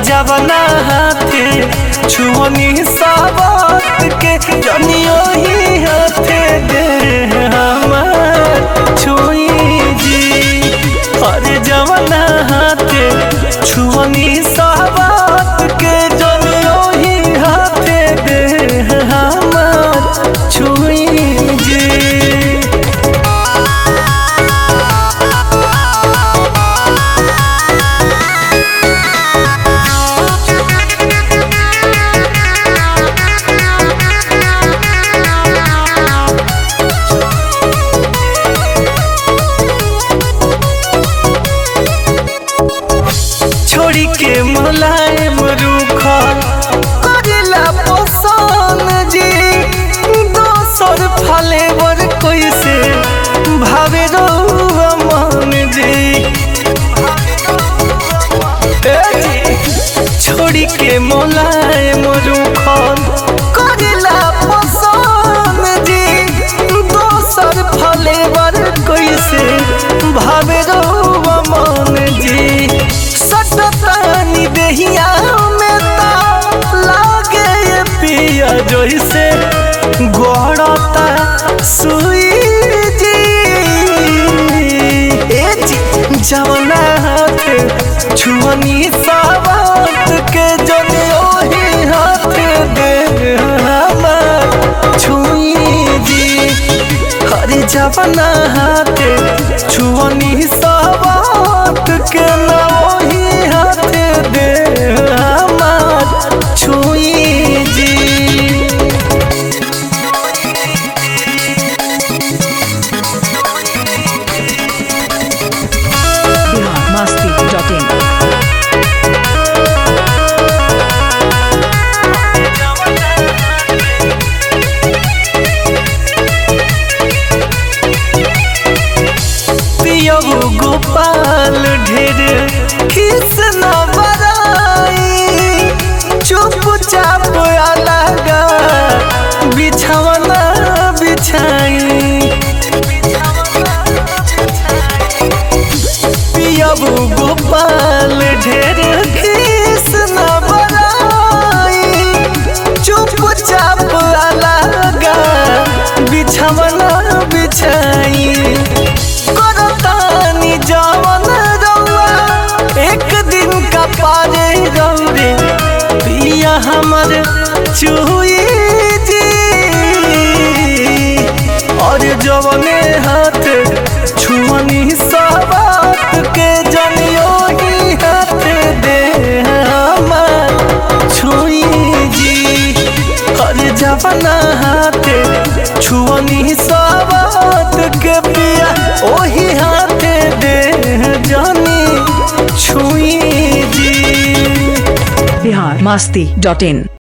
जवना हाथे छुअनी सावत के जनियो ही हाथे दे हमार छुई जी। अरे जवना हाथे छुअनी सावत के जनियो ही हाथे दे हमार छुई जी। छोड़ी के मुलायम रूखल करेला पसंद जी। दोसर फलेवर कैसे भावे रहुआ मन जी। छोड़ी के मुलायम रूखल करेला पसंद जी। दोसर फलेवर कैसे भावे रहुआ मन जी। सटतानी देहिया में ता लागे पिया जैसे गड़ता सुई जी। जवना हाथ छुअनी सावत के जनियो ही हाथ दे हमार छुई जी। अरे जवना हाथ छुअनी सावत के ना वही हाथ दे हमार छुई जी। biharmasti.in पियबू गोपाल ढेर किस न बराई। चुपचाप अलगा बिछवना बिछाई। पियबू गोपाल ढेर किस न बराई। चुपचाप अलगा बिछवना बिछाई। करतानी जवन रउआ एक दिन का पारे रौरे पिया हमर चुई जी। और जवने हाथ छुअनी सावत के जनियो ही हाथ दे हमार छुई जी। और जवना हाथ छुअनी सावत के पिया ओही हाथ दे जानी छुई जी। biharmasti.in